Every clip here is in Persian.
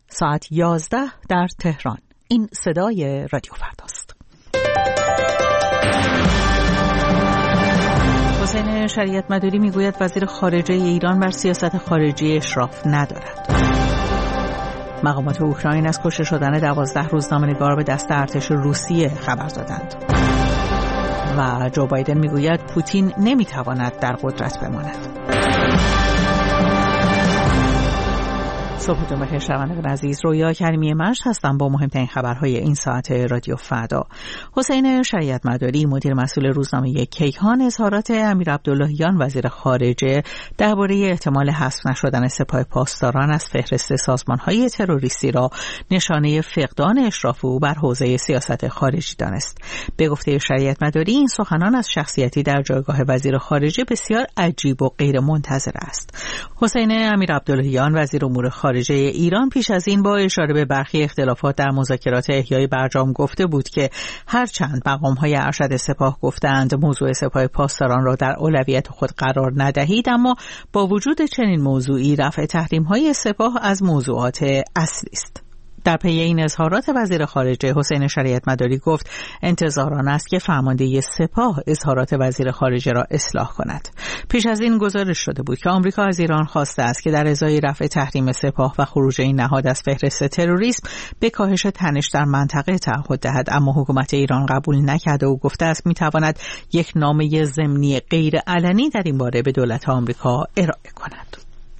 ساعت 11 در تهران. این صدای رادیو فرداست. حسین شریعت مداری میگوید وزیر خارجه ایران بر سیاست خارجی اشراف ندارد. مقامات اوکراین از کشته شدن 12 روزنامه‌نگار به دست ارتش روسیه خبر دادند. و جو بایدن میگوید پوتین نمیتواند در قدرت بماند. صبحتون بخیر شنوندگان عزیز، رویا کریمی مشت هستم با مهمترین خبرهای این ساعت رادیو فردا. حسین شریعت مداری مدیر مسئول روزنامه کیهان اظهارات امیر عبداللهیان وزیر خارجه درباره احتمال حذف نشدن سپاه پاسداران از فهرست سازمان‌های تروریستی را نشانه فقدان اشراف او بر حوزه سیاست خارجی دانست. به گفته شریعت مداری این سخنان از شخصیتی در جایگاه وزیر خارجه بسیار عجیب و غیر منتظر است. حسین امیر عبداللهیان وزیر امور خارجه ایران پیش از این با اشاره به برخی اختلافات در مذاکرات احیای برجام گفته بود که هرچند مقام‌های ارشد سپاه گفتند موضوع سپاه پاسداران را در اولویت خود قرار ندهید، اما با وجود چنین موضوعی رفع تحریم‌های سپاه از موضوعات اصلی است. در پی این اظهارات وزیر خارجه حسین شریعت مداری گفت انتظار آن است که فرمانده سپاه اظهارات وزیر خارجه را اصلاح کند. پیش از این گزارش شده بود که آمریکا از ایران خواسته است که در ازای رفع تحریم سپاه و خروج این نهاد از فهرست تروریسم به کاهش تنش در منطقه تعهد دهد، اما حکومت ایران قبول نکرده و گفته است میتواند یک نامه ضمنی غیر علنی در این باره به دولت آمریکا ارائه کند.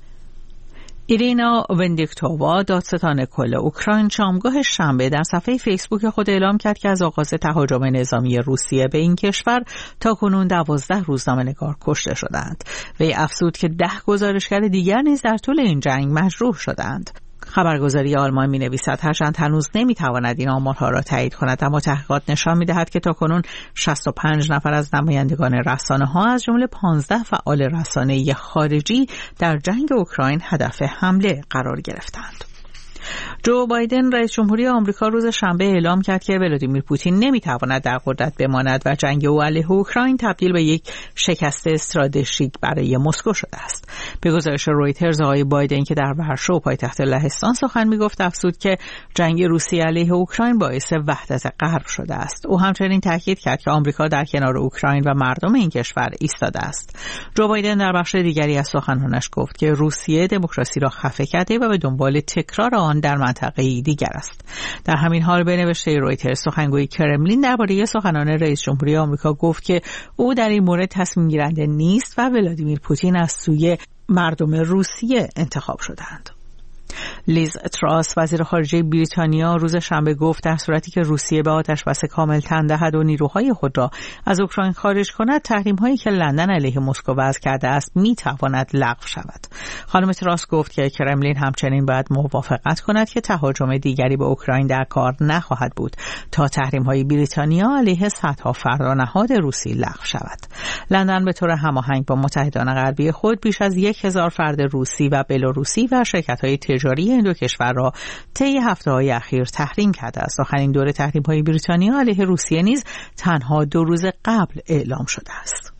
ایرینا وندیکتووا دادستان کل اوکراین شامگاه شنبه در صفحه فیسبوک خود اعلام کرد که از آغاز تهاجم نظامی روسیه به این کشور تاکنون 12 روزنامه‌نگار کشته شدند. وی افزود که 10 گزارشگر دیگر نیز در طول این جنگ مجروح شدند. خبرگزاری آلمان می‌نویسد هرچند هنوز نمی‌تواند این آمارها را تایید کند، اما تحقیقات نشان می‌دهد که تاکنون 65 نفر از نمایندگان رسانه‌ها از جمله 15 فعال رسانه‌ای خارجی در جنگ اوکراین هدف حمله قرار گرفتند. جو بایدن رئیس جمهوری آمریکا روز شنبه اعلام کرد که ولادیمیر پوتین نمیتواند در قدرت بماند و جنگ او علیه اوکراین تبدیل به یک شکست استراتژیک برای مسکو شده است. به گزارش رویترز آقای بایدن که در ورشو پایتخت لهستان سخن میگفت افزود که جنگ روسیه علیه اوکراین باعث وحدت غرب شده است. او همچنین تاکید کرد که آمریکا در کنار اوکراین و مردم این کشور ایستاده است. جو بایدن در بخش دیگری از سخنانش گفت که روسیه دموکراسی را خفه کرده و به دنبال تکرار آن در منطقه‌ای دیگر است. در همین حال به نوشته رویترز سخنگوی کرملین درباره سخنان رئیس جمهوری آمریکا گفت که او در این مورد تصمیم گیرنده نیست و ولادیمیر پوتین از سوی مردم روسیه انتخاب شدند. لیز تراس وزیر خارجه بریتانیا روز شنبه گفت در صورتی که روسیه به آتش‌بس کامل تن دهد و نیروهای خود را از اوکراین خارج کند، تحریم‌هایی که لندن علیه مسکو وضع کرده است می‌تواند لغو شود. خانم تراس گفت که کرملین همچنین باید موافقت کند که تهاجم دیگری به اوکراین در کار نخواهد بود تا تحریم‌های بریتانیا علیه صدها فرانهاد روسی لغو شود. لندن به طور هماهنگ با متحدان غربی خود بیش از 1000 فرد روسی و بلاروسی و شرکت‌های تجاری این دو کشور را طی هفته‌های اخیر تحریم کرده است. آخرین دور تحریم‌های بریتانیا علیه روسیه نیز تنها 2 روز قبل اعلام شده است.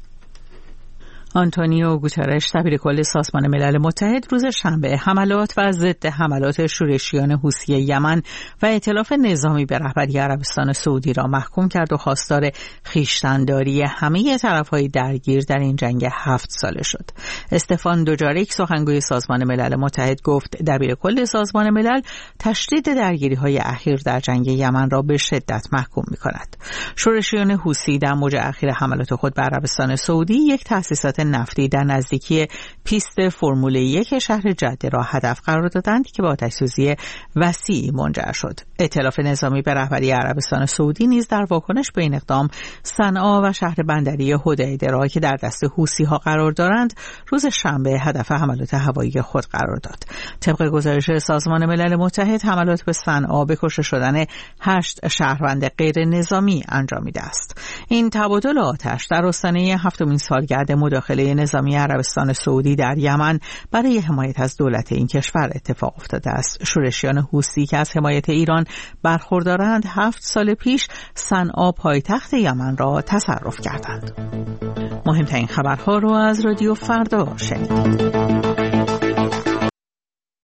آنتونیو گوترش دبیر کل سازمان ملل متحد روز شنبه حملات و ضد حملات شورشیان حوثی یمن و ائتلاف نظامی به رهبری عربستان سعودی را محکوم کرد و خواستار خویشتن‌داری همه طرف‌های درگیر در این جنگ 7 ساله شد. استفان دوجاریک سخنگوی سازمان ملل متحد گفت دبیر کل سازمان ملل تشدید درگیری‌های اخیر در جنگ یمن را به شدت محکوم می‌کند. شورشیان حوثی در موج اخیر حملات خود به عربستان سعودی یک تأسیسات نفتی در نزدیکی پیست فرمول 1 شهر جده را هدف قرار دادند که به آتش‌سوزی وسیعی منجر شد. ائتلاف نظامی به رهبری عربستان سعودی نیز در واکنش به این اقدام صنعا و شهر بندری حدیده را که در دست حوثی‌ها قرار دارند روز شنبه هدف حملات هوایی خود قرار داد. طبق گزارش سازمان ملل متحد حملات به صنعا به کشته شدن 8 شهروند غیر نظامی انجامیده است. این تبادل آتش در آستانه 7مین سالگرد مداخله نظامی عربستان سعودی در یمن برای حمایت از دولت این کشور اتفاق افتاده است. شورشیان حوثی که از حمایت ایران برخوردارند 7 سال پیش صنعا پایتخت یمن را تصرف کردند. مهمترین خبرها رو از رادیو فردا شنیدید.